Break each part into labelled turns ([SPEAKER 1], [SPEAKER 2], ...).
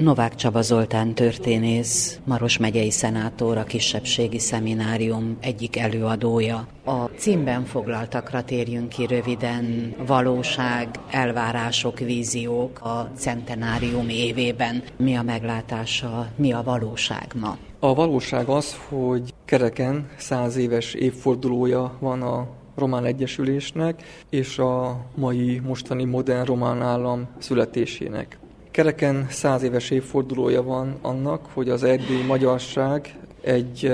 [SPEAKER 1] Novák Csaba Zoltán történész, Maros megyei szenátor, a kisebbségi szeminárium egyik előadója. A címben foglaltakra térjünk ki röviden: valóság, elvárások, víziók a centenárium évében. Mi a meglátása, mi a valóság ma?
[SPEAKER 2] A valóság az, hogy kereken 100 éves évfordulója van a román egyesülésnek és a mostani modern román állam születésének. Kereken 100 éves évfordulója van annak, hogy az erdélyi magyarság egy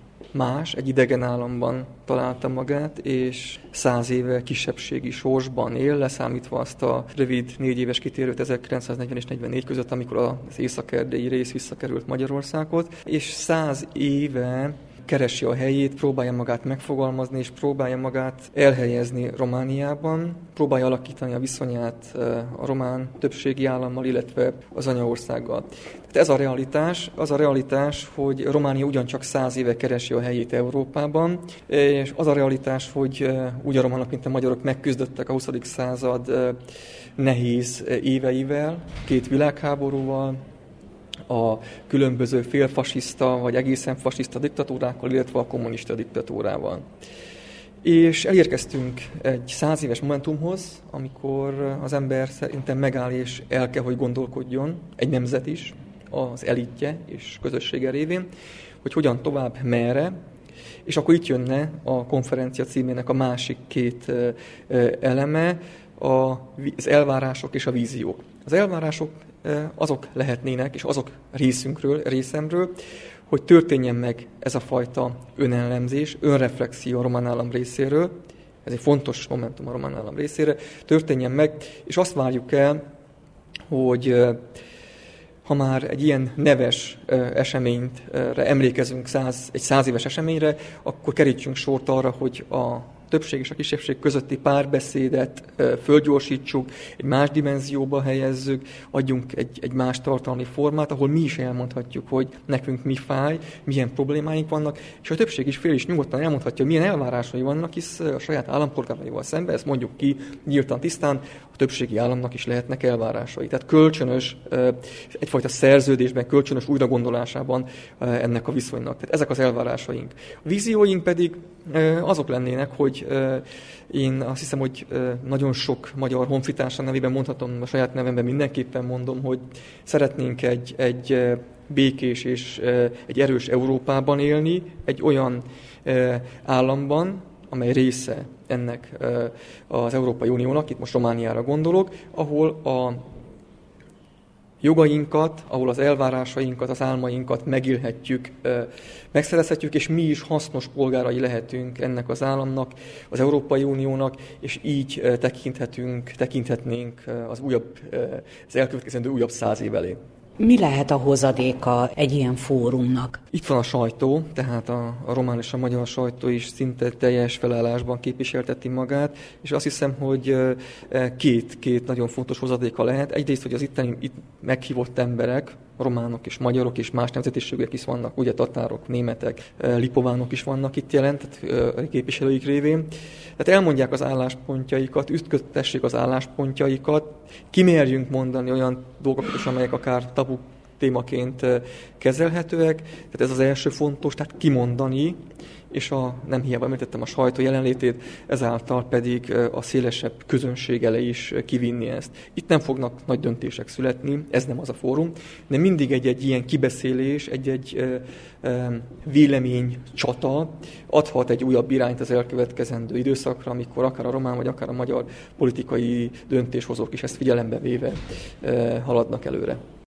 [SPEAKER 2] idegen államban találta magát, és 100 éve kisebbségi sorsban él, leszámítva azt a rövid 4 éves kitérőt 1940 és 44 között, amikor az észak-erdélyi rész visszakerült Magyarországhoz, és 100 éve keresi a helyét, próbálja magát megfogalmazni, és próbálja magát elhelyezni Romániában, próbálja alakítani a viszonyát a román többségi állammal, illetve az anyaországgal. Tehát ez a realitás, hogy Románia ugyancsak 100 éve keresi a helyét Európában, és az a realitás, hogy úgy a románok, mint a magyarok megküzdöttek a 20. század nehéz éveivel, 2 világháborúval, a különböző félfasiszta vagy egészen fasiszta diktatúrákkal, illetve a kommunista diktatúrával. És elérkeztünk egy 100 éves momentumhoz, amikor az ember szerintem megáll és el kell, hogy gondolkodjon, egy nemzet is, az elitje és közössége révén, hogy hogyan tovább, merre, és akkor itt jönne a konferencia címének a másik 2 eleme, az elvárások és a víziók. Az elvárások azok lehetnének, és azok részemről, hogy történjen meg ez a fajta önellemzés, önreflexió a román állam részéről, ez egy fontos momentum a román állam részére, történjen meg, és azt várjuk el, hogy ha már egy ilyen neves eseményre emlékezünk, egy 100 éves eseményre, akkor kerítsünk sort arra, hogy a többség és a kisebbség közötti párbeszédet fölgyorsítsuk, egy más dimenzióba helyezzük, adjunk egy más tartalmi formát, ahol mi is elmondhatjuk, hogy nekünk mi fáj, milyen problémáink vannak, és a többség is fél is nyugodtan elmondhatja, milyen elvárásai vannak, hisz a saját állampolgáraival szemben, ezt mondjuk ki nyíltan, tisztán, a többségi államnak is lehetnek elvárásai. Tehát kölcsönös, egyfajta szerződésben, kölcsönös újragondolásában ennek a viszonynak. Tehát ezek az elvárásaink. A vízióink pedig azok lennének, hogy én azt hiszem, hogy nagyon sok magyar honfitársam nevében mondhatom, a saját nevemben mindenképpen mondom, hogy szeretnénk egy békés és egy erős Európában élni, egy olyan államban, amely része ennek az Európai Uniónak, itt most Romániára gondolok, ahol a jogainkat, ahol az elvárásainkat, az álmainkat megélhetjük, megszerezhetjük, és mi is hasznos polgárai lehetünk ennek az államnak, az Európai Uniónak, és így tekinthetnénk az elkövetkezendő újabb 100 év elé.
[SPEAKER 1] Mi lehet a hozadéka egy ilyen fórumnak?
[SPEAKER 2] Itt van a sajtó, tehát a román és a magyar sajtó is szinte teljes felállásban képviselteti magát, és azt hiszem, hogy két nagyon fontos hozadéka lehet. Egyrészt, hogy az itt meghívott emberek, románok és magyarok és más nemzetiségek is vannak, ugye tatárok, németek, lipovánok is vannak itt jelent, képviselőik révén. Tehát elmondják az álláspontjaikat, ütköztessék az álláspontjaikat, kimerjünk mondani olyan dolgokat is, amelyek akár tabu témaként kezelhetőek. Tehát ez az első fontos, tehát kimondani, és nem hiába említettem a sajtó jelenlétét, ezáltal pedig a szélesebb közönség elé is kivinni ezt. Itt nem fognak nagy döntések születni, ez nem az a fórum, de mindig egy ilyen kibeszélés, egy véleménycsata adhat egy újabb irányt az elkövetkezendő időszakra, amikor akár a román vagy akár a magyar politikai döntéshozók is ezt figyelembe véve haladnak előre.